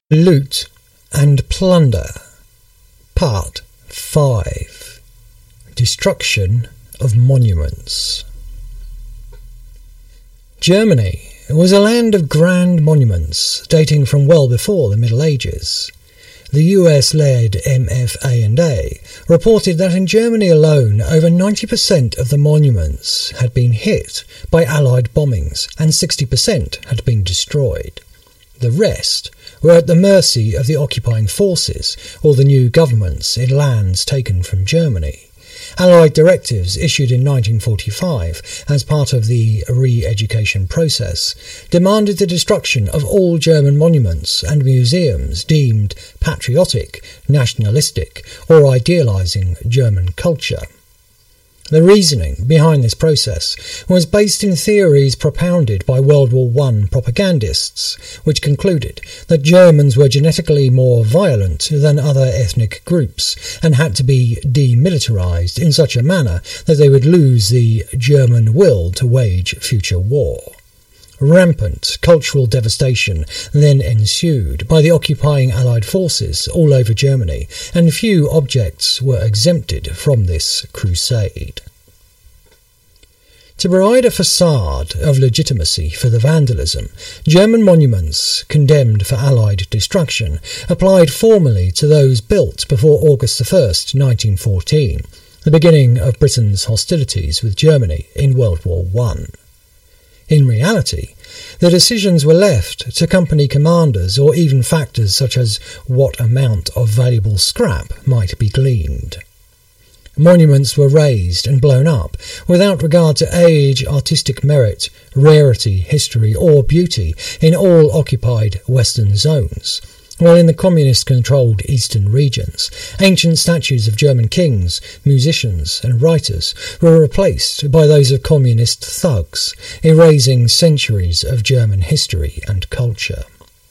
Loot and Plunder, Part 5. Destruction of Monuments. Germany was a land of grand monuments dating from well before the Middle Ages. The US-led MFA&A reported that in Germany alone over 90% of the monuments had been hit by Allied bombings and 60% had been destroyed. The rest were at the mercy of the occupying forces or the new governments in lands taken from Germany. Allied directives issued in 1945 as part of the re-education process demanded the destruction of all German monuments and museums deemed patriotic, nationalistic or idealizing German culture. The reasoning behind this process was based in theories propounded by World War I propagandists, which concluded that Germans were genetically more violent than other ethnic groups and had to be demilitarized in such a manner that they would lose the German will to wage future war. Rampant cultural devastation then ensued by the occupying Allied forces all over Germany, and few objects were exempted from this crusade. To provide a facade of legitimacy for the vandalism, German monuments condemned for Allied destruction applied formally to those built before August 1, 1914, the beginning of Britain's hostilities with Germany in World War I. In reality, the decisions were left to company commanders or even factors such as what amount of valuable scrap might be gleaned. Monuments were razed and blown up without regard to age, artistic merit, rarity, history or beauty in all occupied Western zones, while in the communist-controlled eastern regions, ancient statues of German kings, musicians and writers were replaced by those of communist thugs, erasing centuries of German history and culture.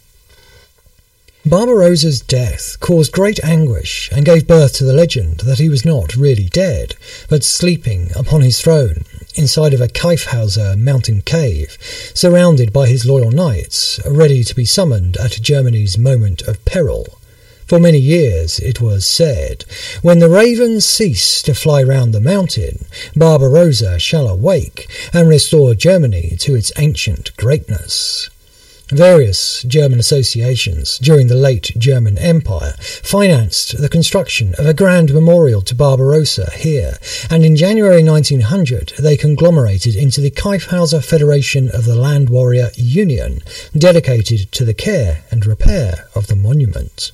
Barbarossa's death caused great anguish and gave birth to the legend that he was not really dead, but sleeping upon his throne inside of a Kyffhauser mountain cave, surrounded by his loyal knights, ready to be summoned at Germany's moment of peril. For many years, it was said, when the ravens cease to fly round the mountain, Barbarossa shall awake and restore Germany to its ancient greatness. Various German associations during the late German Empire financed the construction of a grand memorial to Barbarossa here, and in January 1900 they conglomerated into the Kyffhauser Federation of the Land Warrior Union, dedicated to the care and repair of the monument.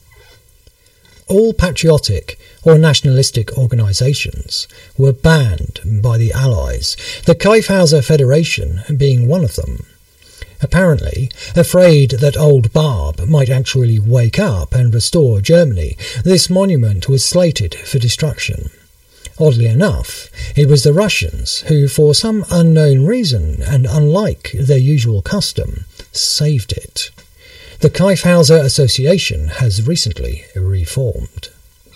All patriotic or nationalistic organisations were banned by the Allies, the Kyffhauser Federation being one of them. Apparently, afraid that old Barb might actually wake up and restore Germany, this monument was slated for destruction. Oddly enough, it was the Russians who, for some unknown reason and unlike their usual custom, saved it. The Kyffhauser Association has recently reformed.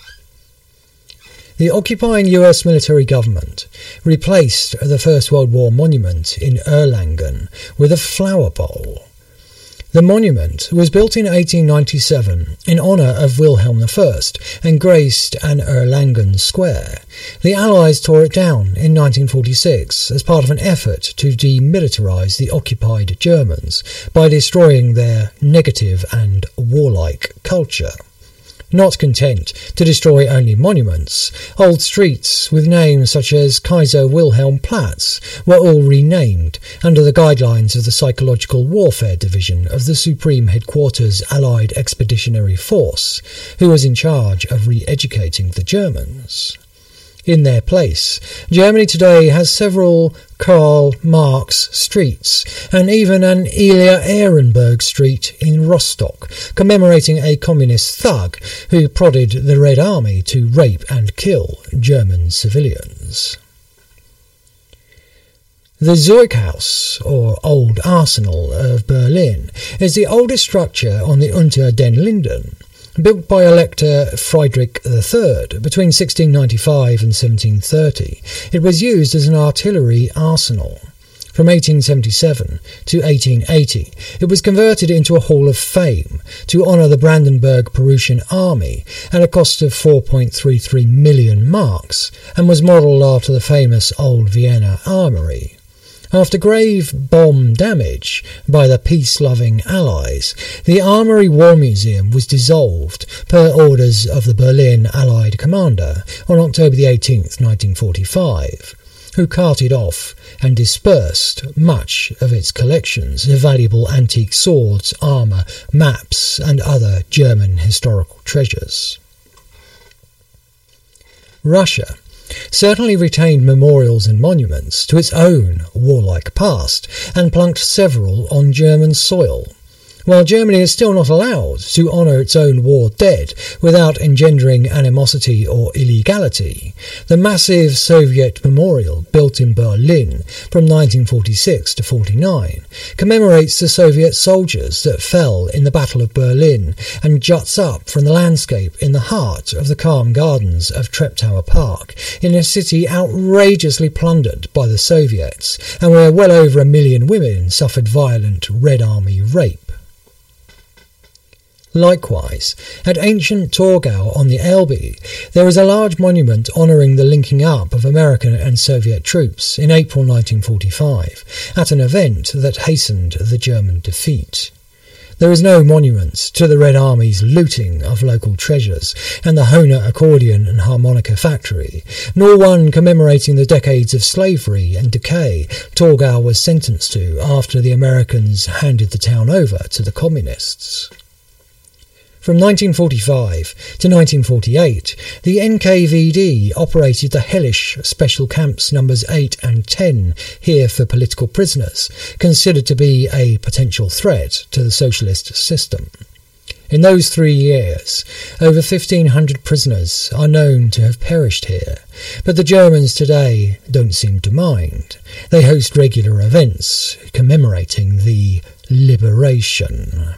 The occupying US military government replaced the First World War monument in Erlangen with a flower bowl. The monument was built in 1897 in honour of Wilhelm I and graced an Erlangen square. The Allies tore it down in 1946 as part of an effort to demilitarise the occupied Germans by destroying their negative and warlike culture. Not content to destroy only monuments, old streets with names such as Kaiser Wilhelm Platz were all renamed under the guidelines of the Psychological Warfare Division of the Supreme Headquarters Allied Expeditionary Force, who was in charge of re-educating the Germans. In their place, Germany today has several Karl Marx streets and even an Ilya Ehrenberg street in Rostock, commemorating a communist thug who prodded the Red Army to rape and kill German civilians. The Zeughaus, or Old Arsenal, of Berlin is the oldest structure on the Unter den Linden. Built by Elector Friedrich III between 1695 and 1730, it was used as an artillery arsenal. From 1877 to 1880, it was converted into a Hall of Fame to honour the Brandenburg-Prussian army at a cost of 4.33 million marks, and was modelled after the famous Old Vienna Armoury. After grave bomb damage by the peace-loving Allies, the Armoury War Museum was dissolved per orders of the Berlin Allied commander on October 18, 1945, who carted off and dispersed much of its collections of valuable antique swords, armour, maps, and other German historical treasures. Russia certainly retained memorials and monuments to its own warlike past, and plunked several on German soil. While Germany is still not allowed to honour its own war dead without engendering animosity or illegality, the massive Soviet memorial built in Berlin from 1946 to 49 commemorates the Soviet soldiers that fell in the Battle of Berlin and juts up from the landscape in the heart of the calm gardens of Treptower Park, in a city outrageously plundered by the Soviets, and where well over 1 million women suffered violent Red Army rape. Likewise, at ancient Torgau on the Elbe, there is a large monument honouring the linking up of American and Soviet troops in April 1945, at an event that hastened the German defeat. There is no monument to the Red Army's looting of local treasures and the Hohner accordion and harmonica factory, nor one commemorating the decades of slavery and decay Torgau was sentenced to after the Americans handed the town over to the Communists. From 1945 to 1948, the NKVD operated the hellish special camps numbers 8 and 10 here for political prisoners, considered to be a potential threat to the socialist system. In those 3 years, over 1,500 prisoners are known to have perished here, but the Germans today don't seem to mind. They host regular events commemorating the liberation.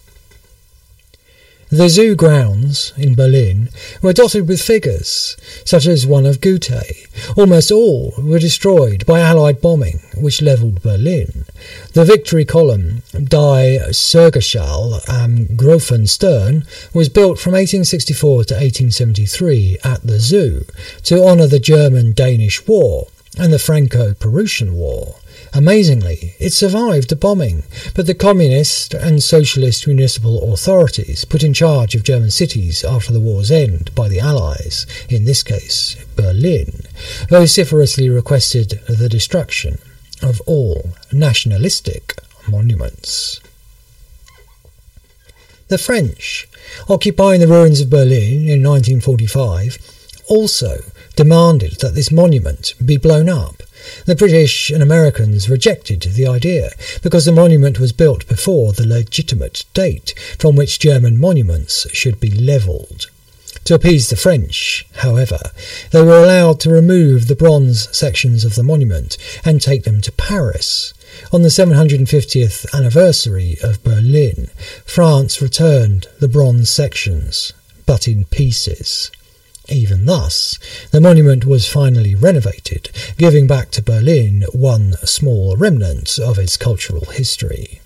The zoo grounds in Berlin were dotted with figures, such as one of Goethe. Almost all were destroyed by Allied bombing, which levelled Berlin. The victory column, Die Siegerschale am Großen Stern, was built from 1864 to 1873 at the zoo to honour the German-Danish War and the Franco-Prussian War. Amazingly, it survived the bombing, but the communist and socialist municipal authorities put in charge of German cities after the war's end by the Allies, in this case Berlin, vociferously requested the destruction of all nationalistic monuments. The French, occupying the ruins of Berlin in 1945, also demanded that this monument be blown up. The British and Americans rejected the idea because the monument was built before the legitimate date from which German monuments should be levelled. To appease the French, however, they were allowed to remove the bronze sections of the monument and take them to Paris. On the 750th anniversary of Berlin, France returned the bronze sections, but in pieces. Even thus, the monument was finally renovated, giving back to Berlin one small remnant of its cultural history.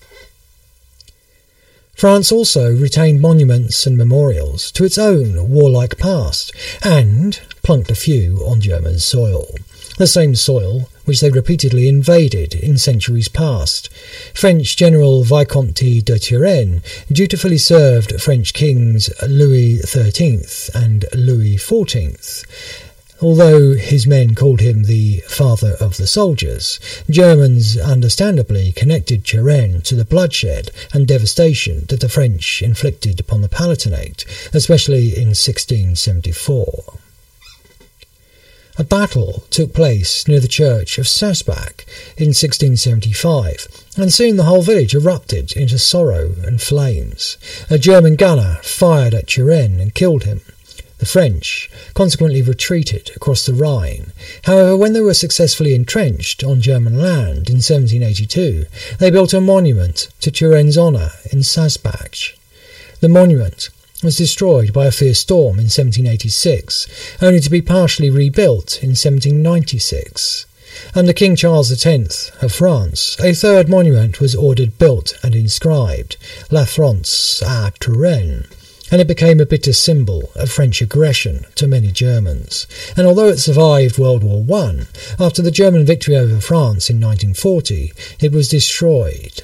France also retained monuments and memorials to its own warlike past, and plunked a few on German soil. The same soil which they repeatedly invaded in centuries past. French General Vicomte de Turenne dutifully served French kings Louis XIII and Louis XIV. Although his men called him the father of the soldiers, Germans understandably connected Turenne to the bloodshed and devastation that the French inflicted upon the Palatinate, especially in 1674. A battle took place near the church of Sasbach in 1675, and soon the whole village erupted into sorrow and flames. A German gunner fired at Turenne and killed him. The French consequently retreated across the Rhine. However, when they were successfully entrenched on German land in 1782, they built a monument to Turenne's honour in Sasbach. The monument was destroyed by a fierce storm in 1786, only to be partially rebuilt in 1796. Under King Charles X of France, a third monument was ordered built and inscribed, La France à Touraine, and it became a bitter symbol of French aggression to many Germans. And although it survived World War I, after the German victory over France in 1940, it was destroyed.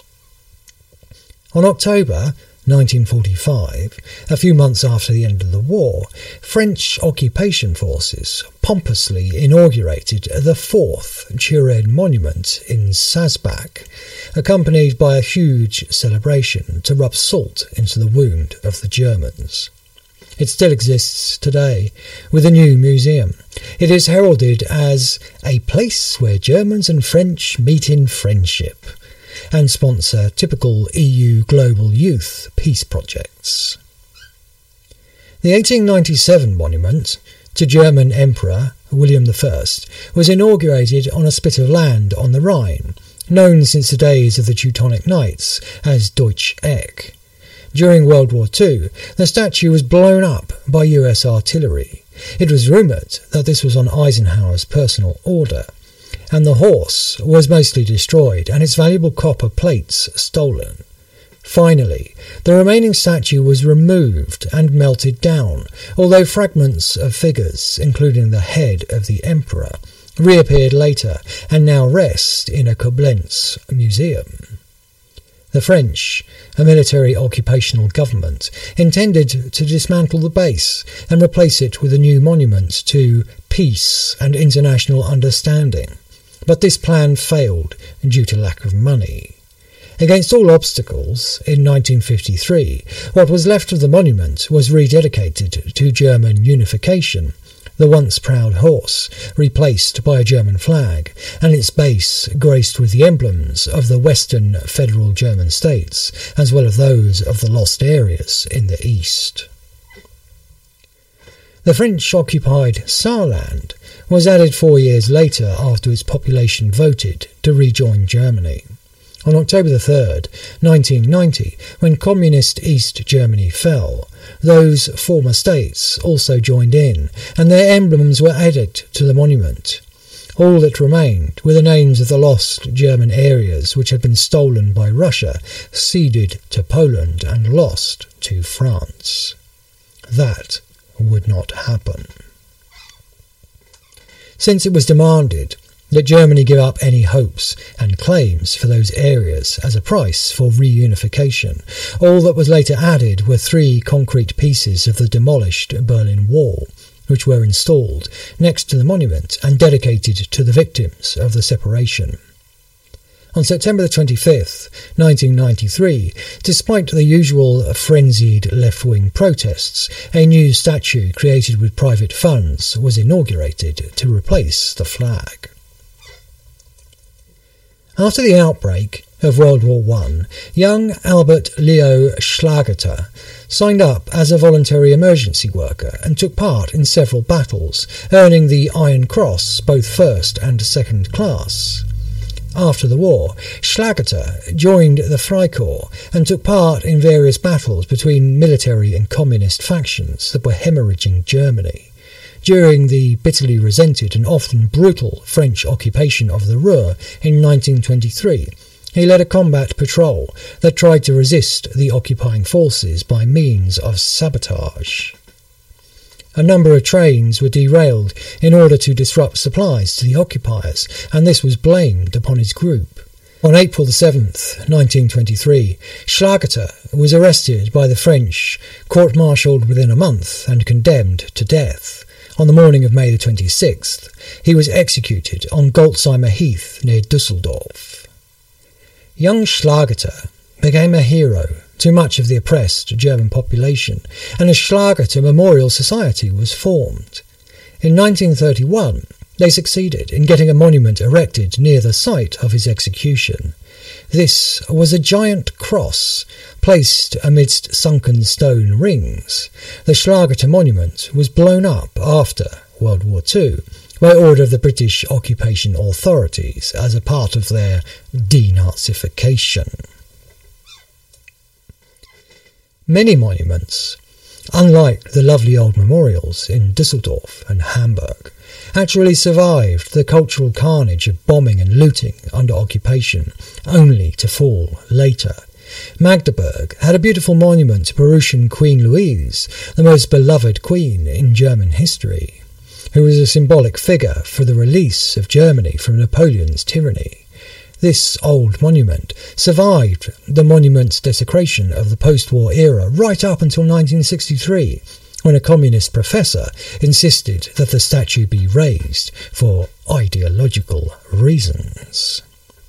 On October 1945, a few months after the end of the war, French occupation forces pompously inaugurated the 4th Turenne Monument in Sasbach, accompanied by a huge celebration to rub salt into the wound of the Germans. It still exists today, with a new museum. It is heralded as a place where Germans and French meet in friendship, and sponsor typical EU global youth peace projects. The 1897 monument to German Emperor William I was inaugurated on a spit of land on the Rhine, known since the days of the Teutonic Knights as Deutsche Eck. During World War II, the statue was blown up by US artillery. It was rumoured that this was on Eisenhower's personal order, and the horse was mostly destroyed and its valuable copper plates stolen. Finally, the remaining statue was removed and melted down, although fragments of figures, including the head of the emperor, reappeared later and now rest in a Koblenz museum. The French, a military occupational government, intended to dismantle the base and replace it with a new monument to peace and international understanding. But this plan failed due to lack of money. Against all obstacles, in 1953, what was left of the monument was rededicated to German unification, the once proud horse replaced by a German flag, and its base graced with the emblems of the Western Federal German states, as well as those of the lost areas in the east. The French-occupied Saarland was added 4 years later after its population voted to rejoin Germany. On October 3, 1990, when Communist East Germany fell, those former states also joined in, and their emblems were added to the monument. All that remained were the names of the lost German areas which had been stolen by Russia, ceded to Poland, and lost to France. That would not happen. Since it was demanded that Germany give up any hopes and claims for those areas as a price for reunification, all that was later added were 3 concrete pieces of the demolished Berlin Wall, which were installed next to the monument and dedicated to the victims of the separation. On September 25, 1993, despite the usual frenzied left-wing protests, a new statue created with private funds was inaugurated to replace the flag. After the outbreak of World War I, young Albert Leo Schlageter signed up as a voluntary emergency worker and took part in several battles, earning the Iron Cross both first and second class. After the war, Schlageter joined the Freikorps and took part in various battles between military and communist factions that were hemorrhaging Germany. During the bitterly resented and often brutal French occupation of the Ruhr in 1923, he led a combat patrol that tried to resist the occupying forces by means of sabotage. A number of trains were derailed in order to disrupt supplies to the occupiers, and this was blamed upon his group. On April 7, 1923, Schlageter was arrested by the French, court-martialed within a month, and condemned to death. On the morning of May 26th, he was executed on Golzheimer Heath near Dusseldorf. Young Schlageter became a hero to much of the oppressed German population, and a Schlageter Memorial Society was formed. In 1931, they succeeded in getting a monument erected near the site of his execution. This was a giant cross placed amidst sunken stone rings. The Schlageter monument was blown up after World War II by order of the British occupation authorities as a part of their denazification. Many monuments unlike the lovely old memorials in Düsseldorf and Hamburg, actually survived the cultural carnage of bombing and looting under occupation, only to fall later. Magdeburg had a beautiful monument to Prussian Queen Louise, the most beloved queen in German history, who was a symbolic figure for the release of Germany from Napoleon's tyranny. This old monument survived the monument's desecration of the post-war era right up until 1963, when a communist professor insisted that the statue be razed for ideological reasons.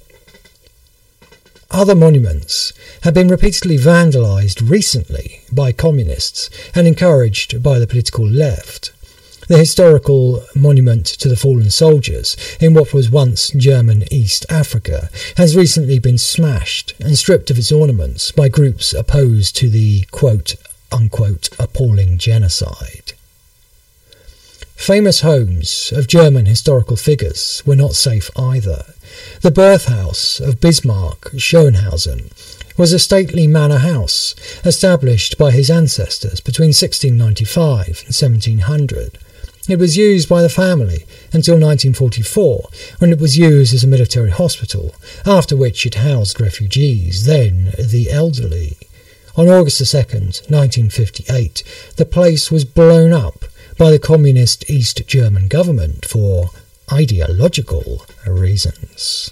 Other monuments have been repeatedly vandalised recently by communists and encouraged by the political left. The historical monument to the fallen soldiers in what was once German East Africa has recently been smashed and stripped of its ornaments by groups opposed to the quote-unquote appalling genocide. Famous homes of German historical figures were not safe either. The birthhouse of Bismarck, Schönhausen, was a stately manor house established by his ancestors between 1695 and 1700. It was used by the family until 1944, when it was used as a military hospital, after which it housed refugees, then the elderly. On August 2nd, 1958, the place was blown up by the communist East German government for ideological reasons.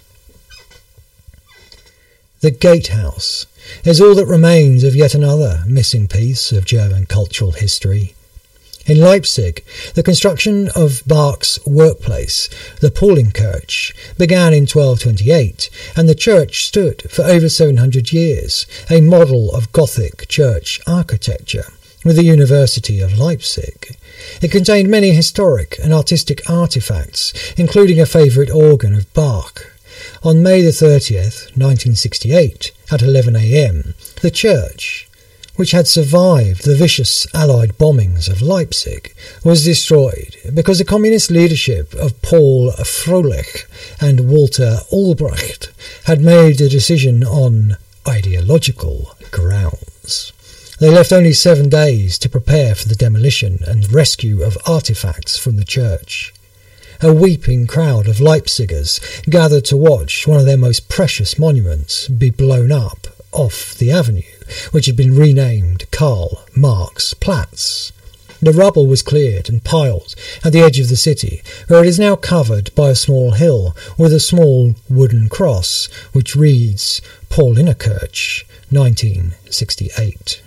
The Gatehouse is all that remains of yet another missing piece of German cultural history. In Leipzig, the construction of Bach's workplace, the Paulskirche, began in 1228, and the church stood for over 700 years, a model of Gothic church architecture, with the University of Leipzig. It contained many historic and artistic artifacts, including a favourite organ of Bach. On May the 30th, 1968, at 11 a.m., the church, which had survived the vicious Allied bombings of Leipzig, was destroyed because the communist leadership of Paul Froelich and Walter Ulbricht had made a decision on ideological grounds. They left only 7 days to prepare for the demolition and rescue of artifacts from the church. A weeping crowd of Leipzigers gathered to watch one of their most precious monuments be blown up off the avenue, which had been renamed Karl Marx Platz. The rubble was cleared and piled at the edge of the city, where it is now covered by a small hill with a small wooden cross, which reads Paulinerkirche, 1968.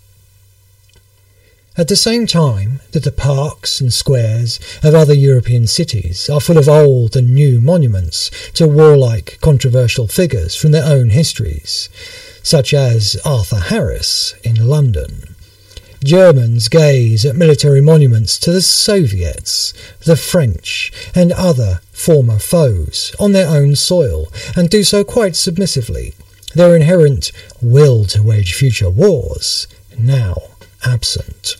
At the same time that the parks and squares of other European cities are full of old and new monuments to warlike, controversial figures from their own histories, such as Arthur Harris in London, Germans gaze at military monuments to the Soviets, the French, and other former foes on their own soil, and do so quite submissively, their inherent will to wage future wars now absent.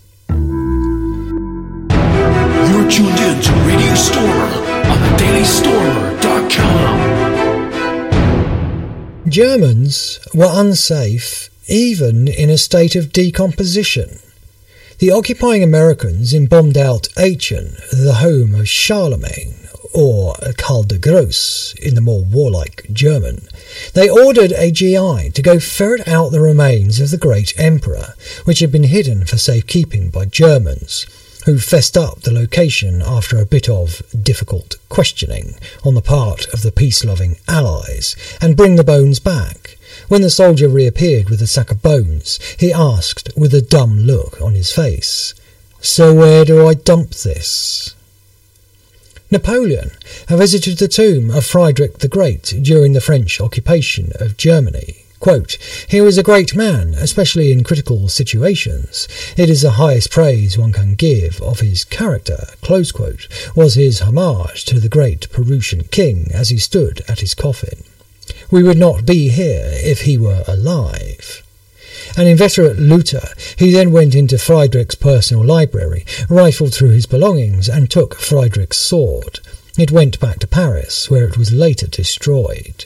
You're tuned in to Radio Stormer on thedailystormer.com. Germans were unsafe even in a state of decomposition. The occupying Americans bombed out Aachen, the home of Charlemagne, or Karl der Grosse in the more warlike German. They ordered a GI to go ferret out the remains of the great emperor, which had been hidden for safekeeping by Germans, who fessed up the location after a bit of difficult questioning on the part of the peace-loving Allies, and bring the bones back. When the soldier reappeared with a sack of bones, he asked, with a dumb look on his face, "So where do I dump this?" Napoleon had visited the tomb of Friedrich the Great during the French occupation of Germany. Quote, "He was a great man, especially in critical situations. It is the highest praise one can give of his character," close quote, was his homage to the great Prussian king as he stood at his coffin. "We would not be here if he were alive." An inveterate looter, he then went into Friedrich's personal library, rifled through his belongings, and took Friedrich's sword. It went back to Paris, where it was later destroyed.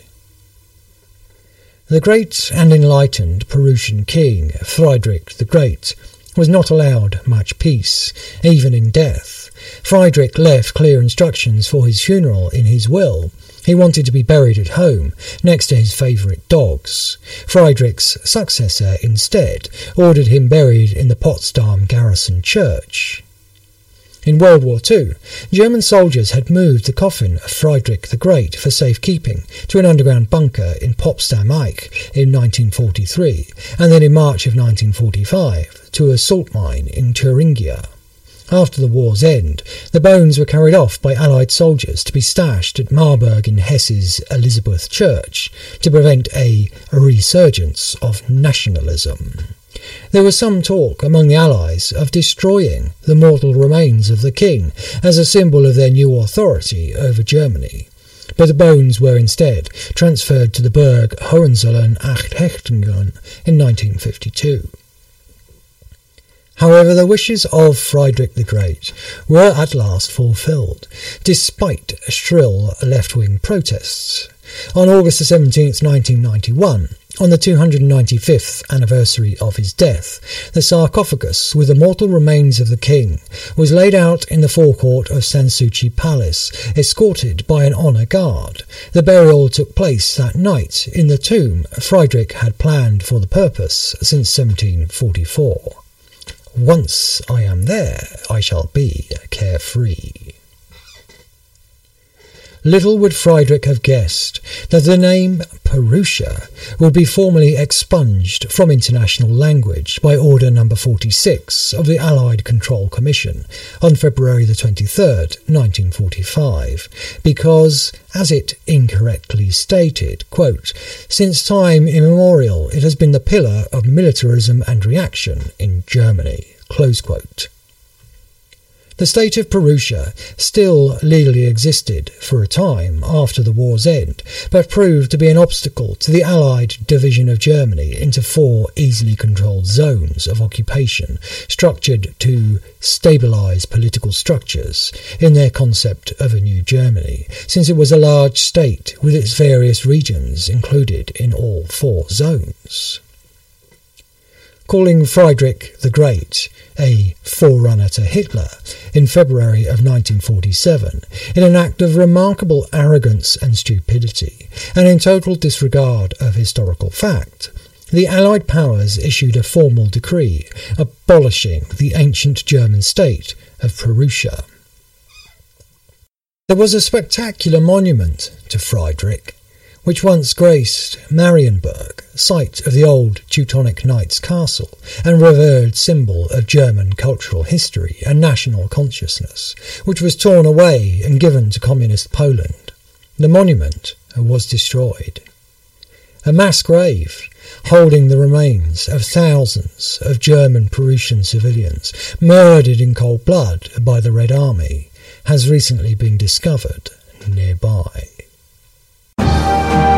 The great and enlightened Prussian king, Friedrich the Great, was not allowed much peace, even in death. Friedrich left clear instructions for his funeral in his will. He wanted to be buried at home, next to his favourite dogs. Friedrich's successor, instead, ordered him buried in the Potsdam Garrison Church. In World War II, German soldiers had moved the coffin of Friedrich the Great for safekeeping to an underground bunker in Potsdam Eich in 1943, and then in March of 1945 to a salt mine in Thuringia. After the war's end, the bones were carried off by Allied soldiers to be stashed at Marburg in Hesse's Elisabeth Church to prevent a resurgence of nationalism. There was some talk among the Allies of destroying the mortal remains of the king as a symbol of their new authority over Germany, but the bones were instead transferred to the Burg Hohenzollern-Achthechtingen in 1952. However, the wishes of Friedrich the Great were at last fulfilled, despite shrill left-wing protests. On August 17, 1991, on the 295th anniversary of his death, the sarcophagus with the mortal remains of the king was laid out in the forecourt of Sanssouci Palace, escorted by an honour guard. The burial took place that night in the tomb Friedrich had planned for the purpose since 1744. Once I am there, I shall be carefree. Little would Friedrich have guessed that the name Purusha would be formally expunged from international language by Order No. 46 of the Allied Control Commission on February the 23rd, 1945, because, as it incorrectly stated, quote, "Since time immemorial it has been the pillar of militarism and reaction in Germany," close quote. The state of Purusha still legally existed for a time after the war's end, but proved to be an obstacle to the Allied division of Germany into 4 easily controlled zones of occupation, structured to stabilise political structures in their concept of a new Germany, since it was a large state with its various regions included in all 4 zones. Calling Friedrich the Great a forerunner to Hitler in February of 1947, in an act of remarkable arrogance and stupidity, and in total disregard of historical fact, the Allied powers issued a formal decree abolishing the ancient German state of Prussia. There was a spectacular monument to Friedrich, which once graced Marienburg, site of the old Teutonic Knights castle and revered symbol of German cultural history and national consciousness, which was torn away and given to communist Poland. The monument was destroyed. A mass grave, holding the remains of thousands of German Prussian civilians murdered in cold blood by the Red Army, has recently been discovered nearby.